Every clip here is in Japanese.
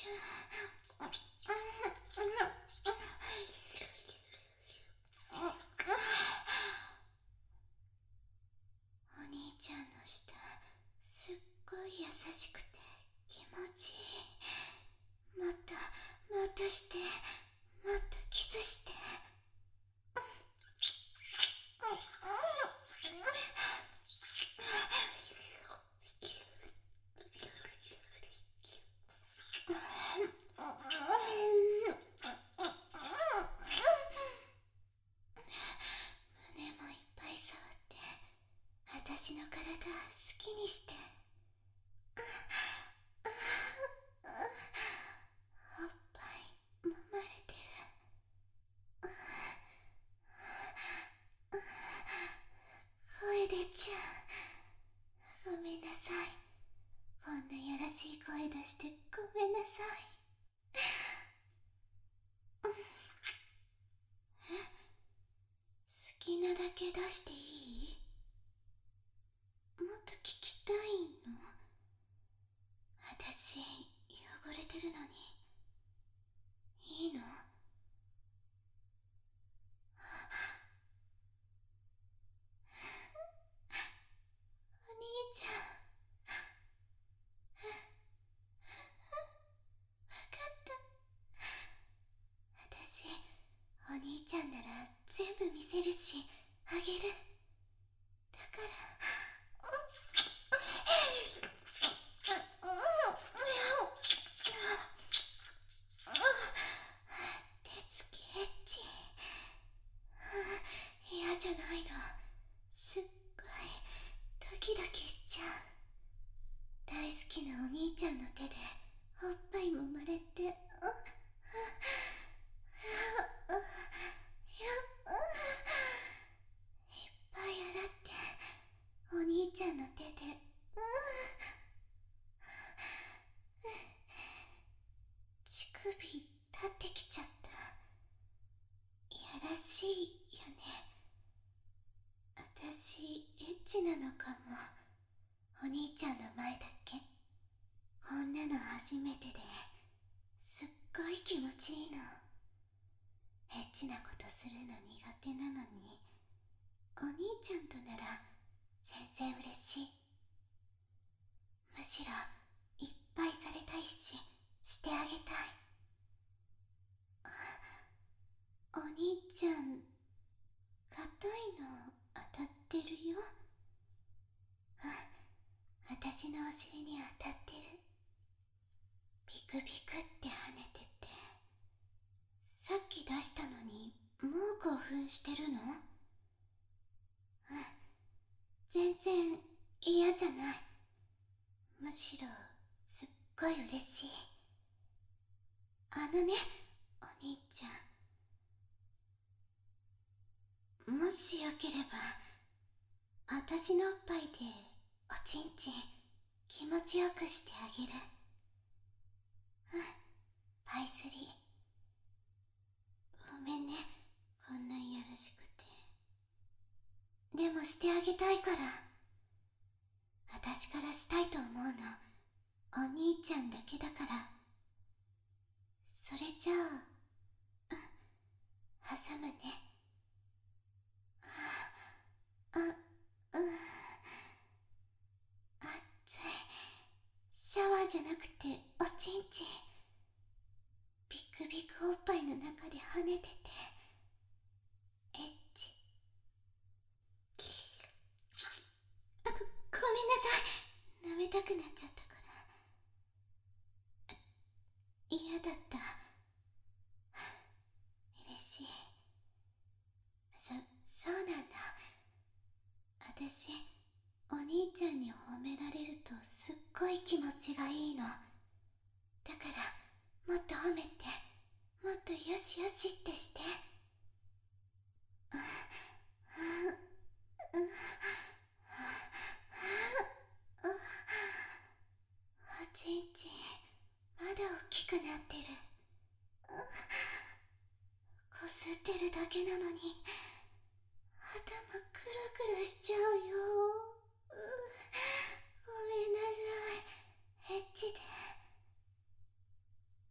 お兄ちゃんの舌すっごい優しくて気持ちいい。もっとして、もっとキスして。胸もいっぱい触って私の体好きにして。おっぱい揉まれてる。声出ちゃう。ごめんなさい。こんなやらしい声出してごめんなさい。好きなだけ出していい？もっと聞きたいの？私汚れてるのにいいの？お兄ちゃん、わかった。私お兄ちゃんなら全部見せるしあげる。だから手つきエッチ。嫌じゃないの。すっごいドキドキしちゃう。大好きなお兄ちゃんの手でおっぱい揉まれて、いっぱい洗ってお兄ちゃんの手で、乳首立ってきちゃった。いやらしいよね。私エッチなのかも。お兄ちゃんの前だけ。こんなの初めてですっごい気持ちいいの。エッチなことするの苦手なのにお兄ちゃんとなら全然嬉しい。むしろいっぱいされたいし、してあげたい。お兄ちゃん硬いの当たってるよ。私のお尻に当たってる。ビクビクって跳ねてて、さっき出したのにもう興奮してるの？全然嫌じゃない。むしろすっごい嬉しい。お兄ちゃん、もしよければ私のおっぱいでおちんちん気持ちよくしてあげる。パイスリー、ごめんね、こんなんやらしくて。でもしてあげたいから。私からしたいと思うのお兄ちゃんだけだから。それじゃあ挟むね。熱い。シャワーじゃなくておちんちん。ビクビクおっぱいの中で跳ねててエッチ。ごめんなさい、舐めたくなっちゃったから。嫌だった。嬉しい。そうなんだ。私お兄ちゃんに褒められるとすっごい気持ちがいいの。だからもっと褒めて、もっとよしよしってして。おちんちんまだ大きくなってる。こすってるだけなのに頭クルクルしちゃうよ。ごめんなさい、エッチで。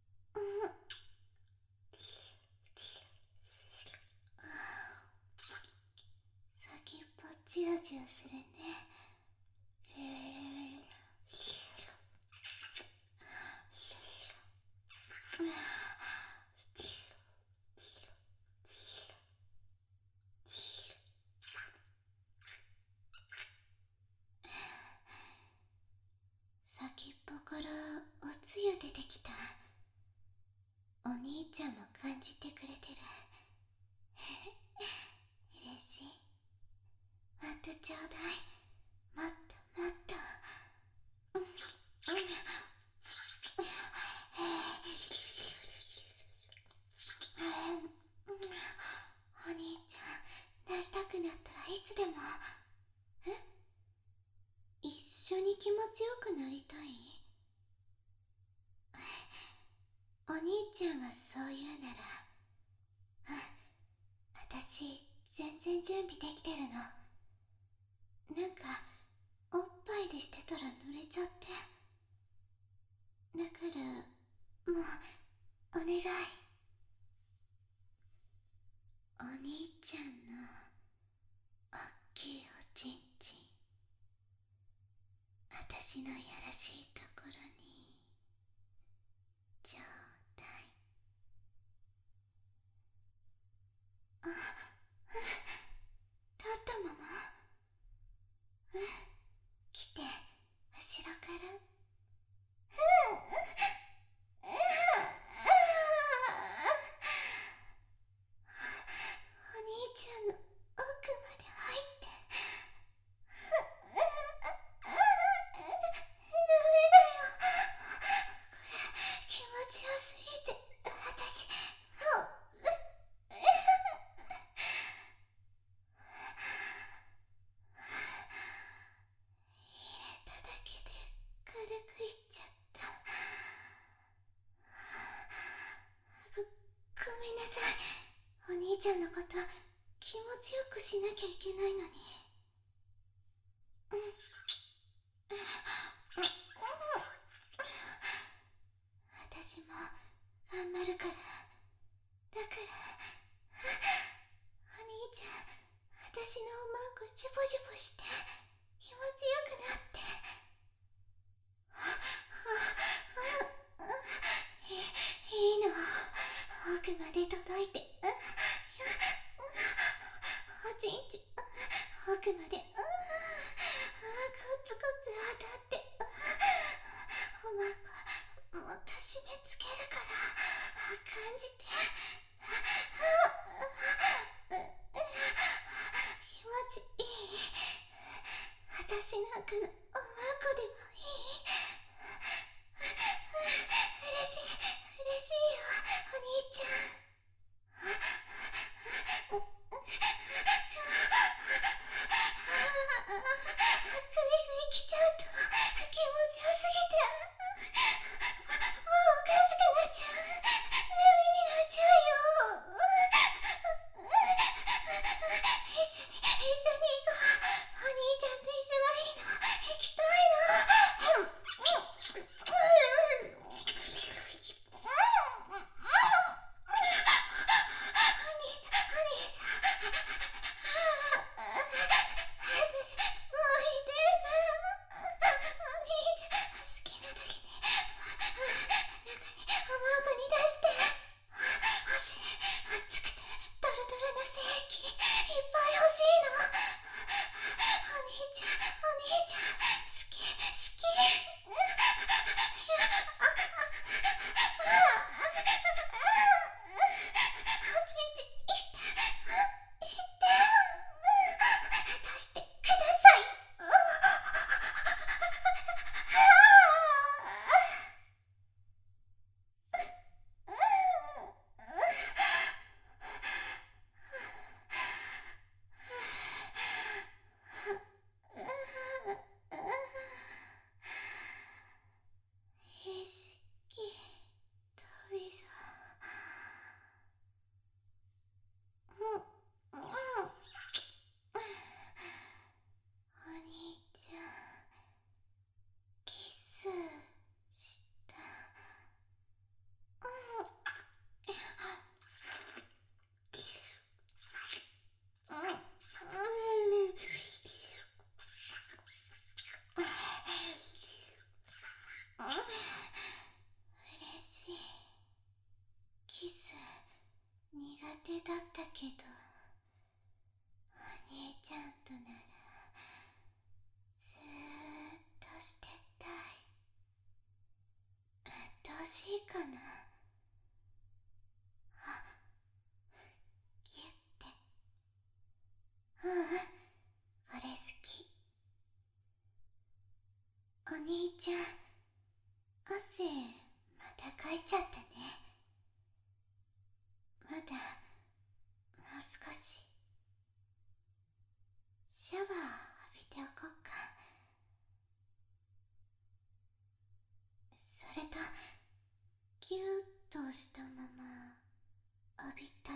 緒に気持ちよくなりたい？お兄ちゃんがそう言うなら、私全然準備できてるの。なんかおっぱいでしてたら濡れちゃって。だからもうお願い。お兄ちゃんのおっきいおちんちん、私のやらしいところにちょうだい。立ったまま？来て、後ろから。お兄ちゃんの奥まで入って。ダメだよ。これ気持ちよすぎて、私もう。入れただけで軽くいっちゃった。ごめんなさい。お兄ちゃんのこと気持ちよくしなきゃいけないのに。私も頑張るから。だからお兄ちゃん、私のおまんこジュボジュボして気持ちよくなって。いいの、奥まで届いて。おちんち奥までコツコツ当たって。おまんこもっと締め付けるから感じて。気持ちいい？私なんかのおまんこでもいい？嬉しいよ、お兄ちゃん。グイグイ来ちゃうと気持ちよすぎて、もうおかしくなっちゃう。ダメになっちゃうよ。一緒に行こう。お兄ちゃんと一緒がいいの。行きたいの。苦手だったけど、お兄ちゃんとならずーっとしてたい。うっとうしいかな。ギュッて。これ好き。お兄ちゃん、汗またかいちゃったね。まだもう少しシャワー浴びておこっか。 ギュッとしたまま浴びたい